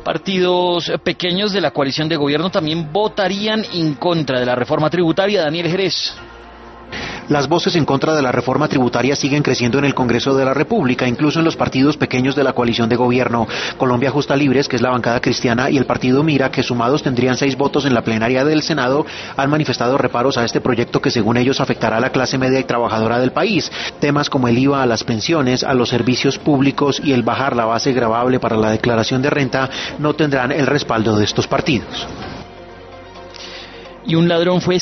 Partidos pequeños de la coalición de gobierno también votarían en contra de la reforma tributaria. Daniel Jerez. Las voces en contra de la reforma tributaria siguen creciendo en el Congreso de la República, incluso en los partidos pequeños de la coalición de gobierno. Colombia Justa Libres, que es la bancada cristiana, y el partido Mira, que sumados tendrían 6 votos en la plenaria del Senado, han manifestado reparos a este proyecto que según ellos afectará a la clase media y trabajadora del país. Temas como el IVA a las pensiones, a los servicios públicos y el bajar la base gravable para la declaración de renta no tendrán el respaldo de estos partidos. Y un ladrón fue